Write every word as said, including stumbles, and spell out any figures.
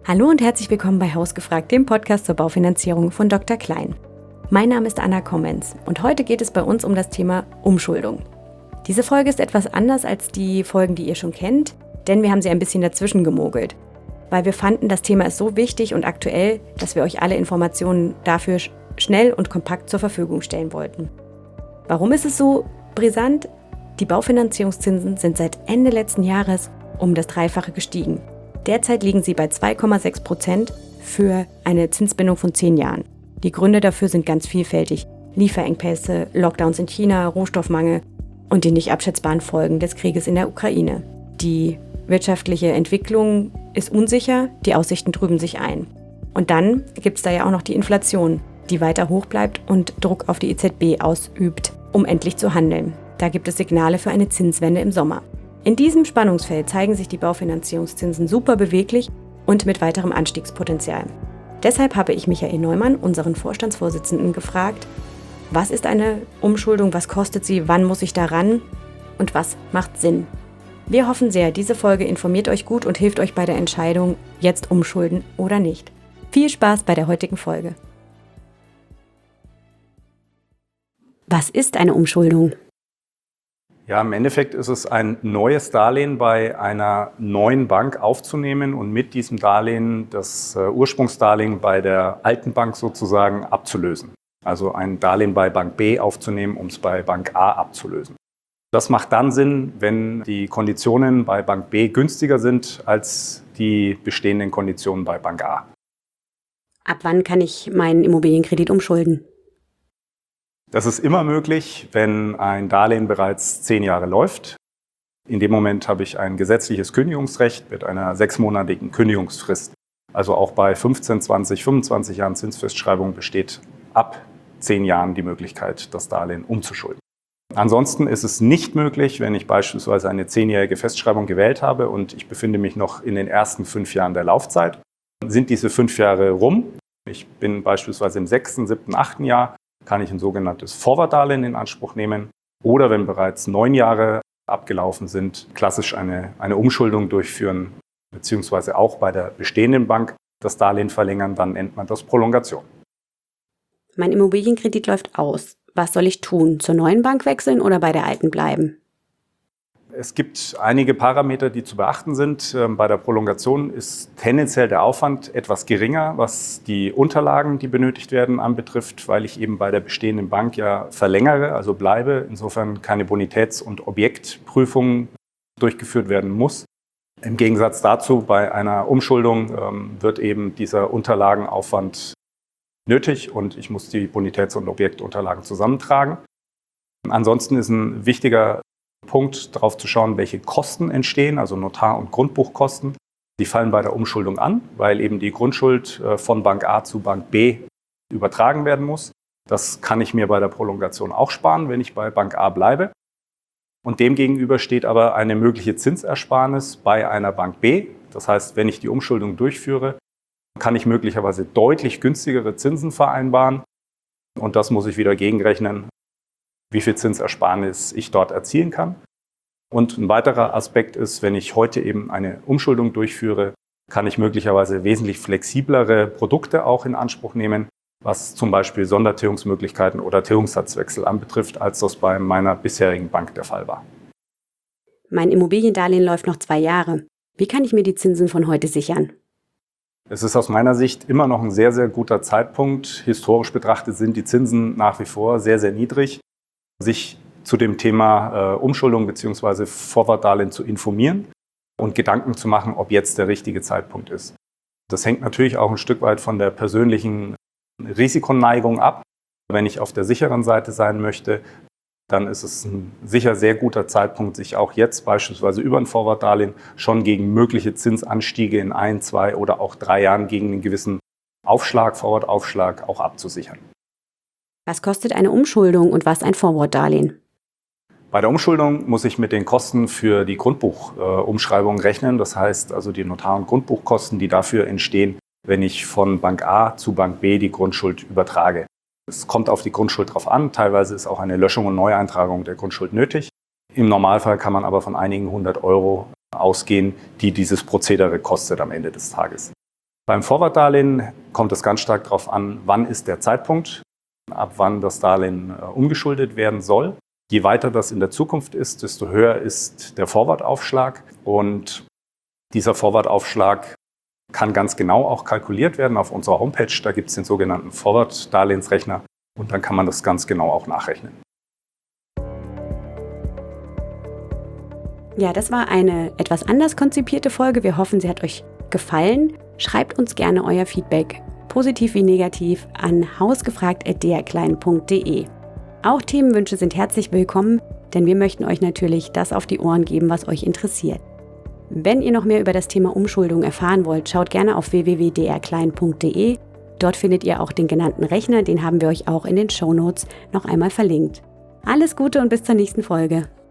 Hallo und herzlich willkommen bei Hausgefragt, dem Podcast zur Baufinanzierung von Doktor Klein. Mein Name ist Anna Kommens und heute geht es bei uns um das Thema Umschuldung. Diese Folge ist etwas anders als die Folgen, die ihr schon kennt, denn wir haben sie ein bisschen dazwischen gemogelt, weil wir fanden, das Thema ist so wichtig und aktuell, dass wir euch alle Informationen dafür schnell und kompakt zur Verfügung stellen wollten. Warum ist es so brisant? Die Baufinanzierungszinsen sind seit Ende letzten Jahres um das Dreifache gestiegen. Derzeit liegen sie bei zwei Komma sechs Prozent für eine Zinsbindung von zehn Jahren. Die Gründe dafür sind ganz vielfältig. Lieferengpässe, Lockdowns in China, Rohstoffmangel und die nicht abschätzbaren Folgen des Krieges in der Ukraine. Die wirtschaftliche Entwicklung ist unsicher, die Aussichten trüben sich ein. Und dann gibt es da ja auch noch die Inflation, die weiter hoch bleibt und Druck auf die E Z B ausübt, um endlich zu handeln. Da gibt es Signale für eine Zinswende im Sommer. In diesem Spannungsfeld zeigen sich die Baufinanzierungszinsen super beweglich und mit weiterem Anstiegspotenzial. Deshalb habe ich Michael Neumann, unseren Vorstandsvorsitzenden, gefragt, was ist eine Umschuldung, was kostet sie, wann muss ich daran und was macht Sinn? Wir hoffen sehr, diese Folge informiert euch gut und hilft euch bei der Entscheidung, jetzt umschulden oder nicht. Viel Spaß bei der heutigen Folge. Was ist eine Umschuldung? Ja, im Endeffekt ist es ein neues Darlehen bei einer neuen Bank aufzunehmen und mit diesem Darlehen das äh, Ursprungsdarlehen bei der alten Bank sozusagen abzulösen. Also ein Darlehen bei Bank B aufzunehmen, um es bei Bank A abzulösen. Das macht dann Sinn, wenn die Konditionen bei Bank B günstiger sind als die bestehenden Konditionen bei Bank A. Ab wann kann ich meinen Immobilienkredit umschulden? Das ist immer möglich, wenn ein Darlehen bereits zehn Jahre läuft. In dem Moment habe ich ein gesetzliches Kündigungsrecht mit einer sechsmonatigen Kündigungsfrist. Also auch bei fünfzehn, zwanzig, fünfundzwanzig Jahren Zinsfestschreibung besteht ab zehn Jahren die Möglichkeit, das Darlehen umzuschulden. Ansonsten ist es nicht möglich, wenn ich beispielsweise eine zehnjährige Festschreibung gewählt habe und ich befinde mich noch in den ersten fünf Jahren der Laufzeit. Sind diese fünf Jahre rum, ich bin beispielsweise im sechsten, siebten, achten Jahr, kann ich ein sogenanntes Forward-Darlehen in Anspruch nehmen. Oder wenn bereits neun Jahre abgelaufen sind, klassisch eine, eine Umschuldung durchführen, beziehungsweise auch bei der bestehenden Bank das Darlehen verlängern, dann nennt man das Prolongation. Mein Immobilienkredit läuft aus. Was soll ich tun? Zur neuen Bank wechseln oder bei der alten bleiben? Es gibt einige Parameter, die zu beachten sind. Bei der Prolongation ist tendenziell der Aufwand etwas geringer, was die Unterlagen, die benötigt werden, anbetrifft, weil ich eben bei der bestehenden Bank ja verlängere, also bleibe, insofern keine Bonitäts- und Objektprüfung durchgeführt werden muss. Im Gegensatz dazu, bei einer Umschuldung ähm, wird eben dieser Unterlagenaufwand nötig und ich muss die Bonitäts- und Objektunterlagen zusammentragen. Ansonsten ist ein wichtiger Punkt, darauf zu schauen, welche Kosten entstehen, also Notar- und Grundbuchkosten. Die fallen bei der Umschuldung an, weil eben die Grundschuld von Bank A zu Bank B übertragen werden muss. Das kann ich mir bei der Prolongation auch sparen, wenn ich bei Bank A bleibe. Und demgegenüber steht aber eine mögliche Zinsersparnis bei einer Bank B. Das heißt, wenn ich die Umschuldung durchführe, kann ich möglicherweise deutlich günstigere Zinsen vereinbaren. Und das muss ich wieder gegenrechnen, wie viel Zinsersparnis ich dort erzielen kann. Und ein weiterer Aspekt ist, wenn ich heute eben eine Umschuldung durchführe, kann ich möglicherweise wesentlich flexiblere Produkte auch in Anspruch nehmen, was zum Beispiel Sondertilgungsmöglichkeiten oder Tilgungssatzwechsel anbetrifft, als das bei meiner bisherigen Bank der Fall war. Mein Immobiliendarlehen läuft noch zwei Jahre. Wie kann ich mir die Zinsen von heute sichern? Es ist aus meiner Sicht immer noch ein sehr, sehr guter Zeitpunkt. Historisch betrachtet sind die Zinsen nach wie vor sehr, sehr niedrig. Sich zu dem Thema äh, Umschuldung bzw. Forward-Darlehen zu informieren und Gedanken zu machen, ob jetzt der richtige Zeitpunkt ist. Das hängt natürlich auch ein Stück weit von der persönlichen Risikoneigung ab. Wenn ich auf der sicheren Seite sein möchte, dann ist es ein sicher sehr guter Zeitpunkt, sich auch jetzt beispielsweise über ein Forward-Darlehen schon gegen mögliche Zinsanstiege in ein, zwei oder auch drei Jahren gegen einen gewissen Aufschlag, Forward-Aufschlag auch abzusichern. Was kostet eine Umschuldung und was ein Forward-Darlehen? Bei der Umschuldung muss ich mit den Kosten für die Grundbuchumschreibung äh, rechnen. Das heißt also die Notar- und Grundbuchkosten, die dafür entstehen, wenn ich von Bank A zu Bank B die Grundschuld übertrage. Es kommt auf die Grundschuld drauf an. Teilweise ist auch eine Löschung und Neueintragung der Grundschuld nötig. Im Normalfall kann man aber von einigen hundert Euro ausgehen, die dieses Prozedere kostet am Ende des Tages. Beim Forward-Darlehen kommt es ganz stark darauf an, wann ist der Zeitpunkt, ab wann das Darlehen umgeschuldet werden soll. Je weiter das in der Zukunft ist, desto höher ist der Forward-Aufschlag. Und dieser Forward-Aufschlag kann ganz genau auch kalkuliert werden auf unserer Homepage. Da gibt es den sogenannten Forward-Darlehensrechner und dann kann man das ganz genau auch nachrechnen. Ja, das war eine etwas anders konzipierte Folge. Wir hoffen, sie hat euch gefallen. Schreibt uns gerne euer Feedback, positiv wie negativ, an hausgefragt at d r klein punkt d e. Auch Themenwünsche sind herzlich willkommen, denn wir möchten euch natürlich das auf die Ohren geben, was euch interessiert. Wenn ihr noch mehr über das Thema Umschuldung erfahren wollt, schaut gerne auf w w w punkt d r klein punkt d e. Dort findet ihr auch den genannten Rechner, den haben wir euch auch in den Shownotes noch einmal verlinkt. Alles Gute und bis zur nächsten Folge.